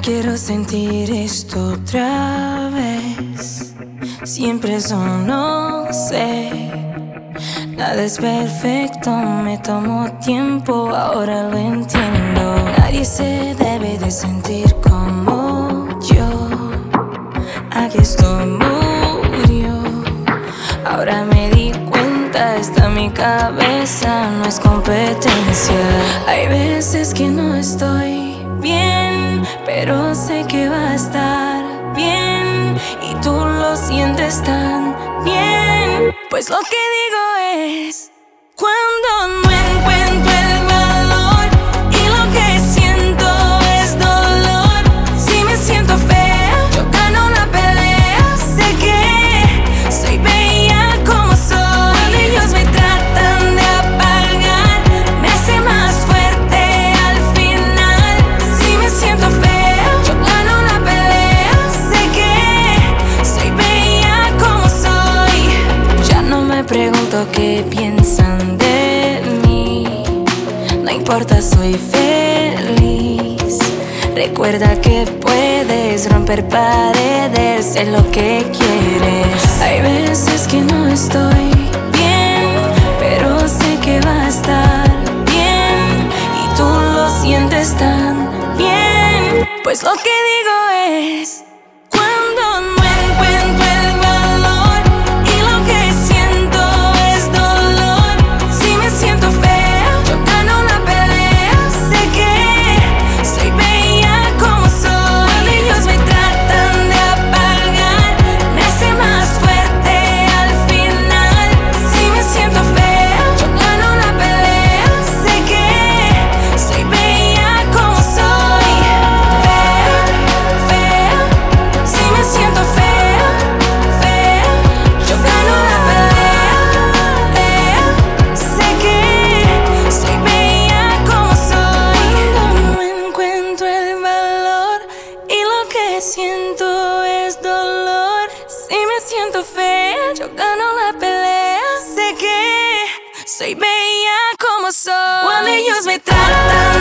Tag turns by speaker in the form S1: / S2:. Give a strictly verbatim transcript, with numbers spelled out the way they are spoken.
S1: quiero sentir esto otra vez. Siempre es un no sé. Nada es perfecto, me tomó tiempo, ahora lo entiendo. Nadie se debe de sentir como yo. Aquí esto murió. Ahora me di cuenta, está en mi cabeza, no es competencia. Hay veces que no estoy bien, pero sé que va a estar bien. Y tú lo sientes tan bien. Pues lo que digo es, cuando no encuentro el valor y lo que siento es dolor. Si me siento fea, yo gano la pelea. Sé que soy bella como soy. Cuando ellos me tratan de apagar, me hace más fuerte al final. Si me siento fea, yo gano la pelea. Sé que soy bella como soy. Ya no me pregunto qué piensan de mí. No importa, soy feliz. Recuerda que puedes romper paredes, sé lo que quieres. Hay veces que no estoy bien, pero sé que va a estar bien. Y tú lo sientes tan bien. Pues lo que digo es, cuando no encuentro el valor y lo que siento es dolor. Si me siento fea, yo gano la pelea. Sé que soy bella como soy. Cuando ellos me tratan de apagar, me hace más fuerte al final. Si me siento fea, yo gano la pelea. Sé que soy bella como soy. Fea, fea. Si me siento fea, fea, yo gano la pelea. Sé que soy bella como soy. Cuando no encuentro el valor y lo que siento es dolor. Si me siento fea, yo gano la pelea. Sé que soy bella como soy. Cuando ellos me tratan